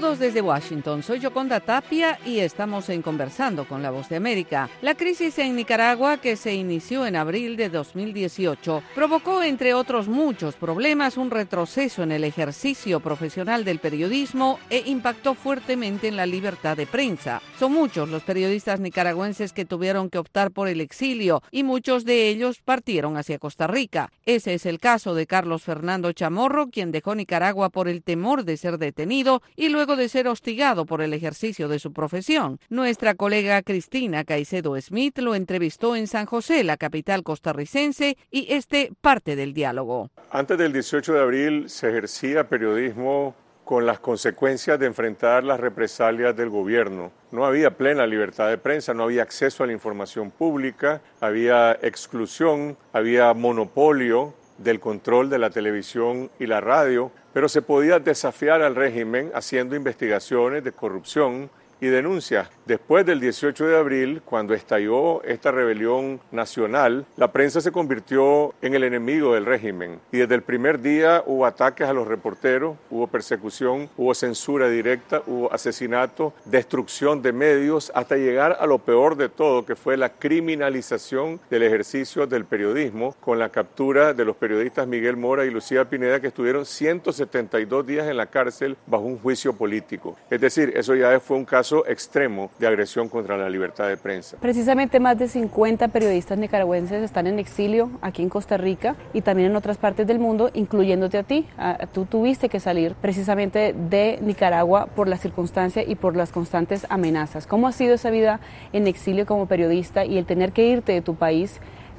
Saludos desde Washington, soy Yoconda Tapia y estamos en Conversando con la Voz de América. La crisis en Nicaragua, que se inició en abril de 2018, provocó, entre otros muchos problemas, un retroceso en el ejercicio profesional del periodismo e impactó fuertemente en la libertad de prensa. Son muchos los periodistas nicaragüenses que tuvieron que optar por el exilio y muchos de ellos partieron hacia Costa Rica. Ese es el caso de Carlos Fernando Chamorro, quien dejó Nicaragua por el temor de ser detenido y luego de ser hostigado por el ejercicio de su profesión. Nuestra colega Cristina Caicedo Smith lo entrevistó en San José, la capital costarricense, y parte del diálogo. Antes del 18 de abril se ejercía periodismo con las consecuencias de enfrentar las represalias del gobierno. No había plena libertad de prensa, no había acceso a la información pública, había exclusión, había monopolio del control de la televisión y la radio, pero se podía desafiar al régimen haciendo investigaciones de corrupción y denuncias. Después del 18 de abril, cuando estalló esta rebelión nacional, la prensa se convirtió en el enemigo del régimen. Y desde el primer día hubo ataques a los reporteros, hubo persecución, hubo censura directa, hubo asesinato, destrucción de medios, hasta llegar a lo peor de todo, que fue la criminalización del ejercicio del periodismo, con la captura de los periodistas Miguel Mora y Lucía Pineda, que estuvieron 172 días en la cárcel bajo un juicio político. Es decir, eso ya fue un caso extremo de agresión contra la libertad de prensa. Precisamente más de 50 periodistas nicaragüenses están en exilio aquí en Costa Rica y también en otras partes del mundo, incluyéndote a ti. Tú tuviste que salir precisamente de Nicaragua por la circunstancia y por las constantes amenazas. ¿Cómo ha sido esa vida en exilio como periodista y el tener que irte de tu país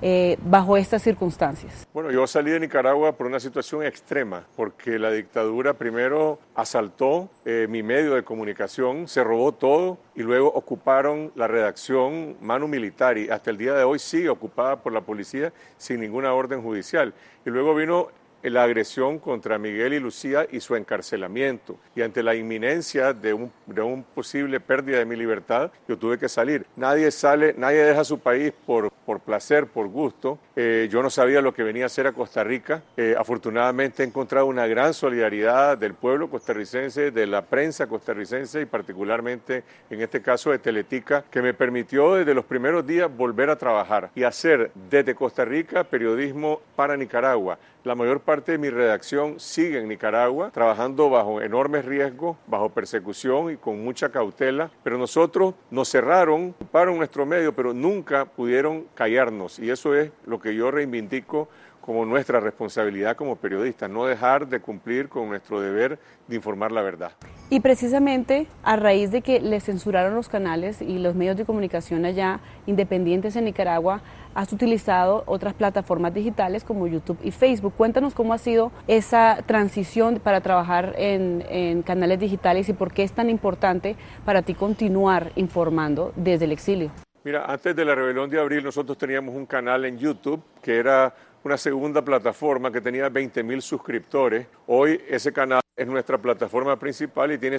bajo estas circunstancias? Bueno, yo salí de Nicaragua por una situación extrema, porque la dictadura primero asaltó mi medio de comunicación, se robó todo y luego ocuparon la redacción manu militari. Hasta el día de hoy sigue ocupada por la policía sin ninguna orden judicial. Y luego vino la agresión contra Miguel y Lucía y su encarcelamiento. Y ante la inminencia de un posible pérdida de mi libertad, yo tuve que salir. Nadie deja su país por placer, por gusto. Yo no sabía lo que venía a hacer a Costa Rica. Afortunadamente he encontrado una gran solidaridad del pueblo costarricense, de la prensa costarricense y particularmente en este caso de Teletica, que me permitió desde los primeros días volver a trabajar y hacer desde Costa Rica periodismo para Nicaragua. La mayor parte de mi redacción sigue en Nicaragua, trabajando bajo enormes riesgos, bajo persecución y con mucha cautela, pero nosotros nos cerraron, ocuparon nuestro medio, pero nunca pudieron callarnos, y eso es lo que yo reivindico como nuestra responsabilidad como periodistas, no dejar de cumplir con nuestro deber de informar la verdad. Y precisamente a raíz de que le censuraron los canales y los medios de comunicación allá independientes en Nicaragua, has utilizado otras plataformas digitales como YouTube y Facebook. Cuéntanos cómo ha sido esa transición para trabajar en canales digitales y por qué es tan importante para ti continuar informando desde el exilio. Mira, antes de la rebelión de abril nosotros teníamos un canal en YouTube que era una segunda plataforma que tenía 20,000 suscriptores. Hoy ese canal es nuestra plataforma principal y tiene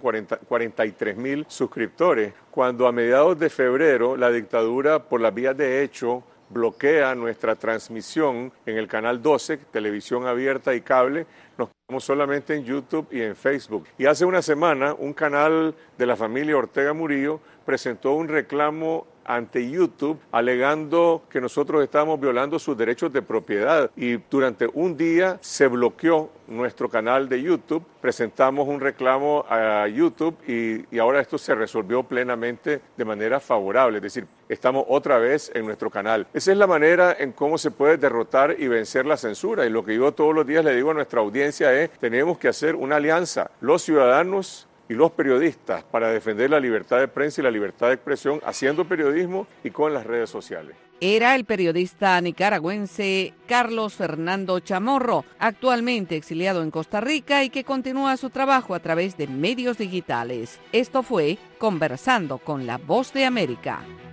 143,000 suscriptores. Cuando a mediados de febrero la dictadura, por las vías de hecho, bloquea nuestra transmisión en el canal 12, televisión abierta y cable, nos quedamos solamente en YouTube y en Facebook. Y hace una semana un canal de la familia Ortega Murillo presentó un reclamo ante YouTube alegando que nosotros estábamos violando sus derechos de propiedad y durante un día se bloqueó nuestro canal de YouTube, presentamos un reclamo a YouTube y ahora esto se resolvió plenamente de manera favorable, es decir, estamos otra vez en nuestro canal. Esa es la manera en cómo se puede derrotar y vencer la censura y lo que yo todos los días le digo a nuestra audiencia es, tenemos que hacer una alianza, los ciudadanos y los periodistas, para defender la libertad de prensa y la libertad de expresión, haciendo periodismo y con las redes sociales. Era el periodista nicaragüense Carlos Fernando Chamorro, actualmente exiliado en Costa Rica y que continúa su trabajo a través de medios digitales. Esto fue Conversando con la Voz de América.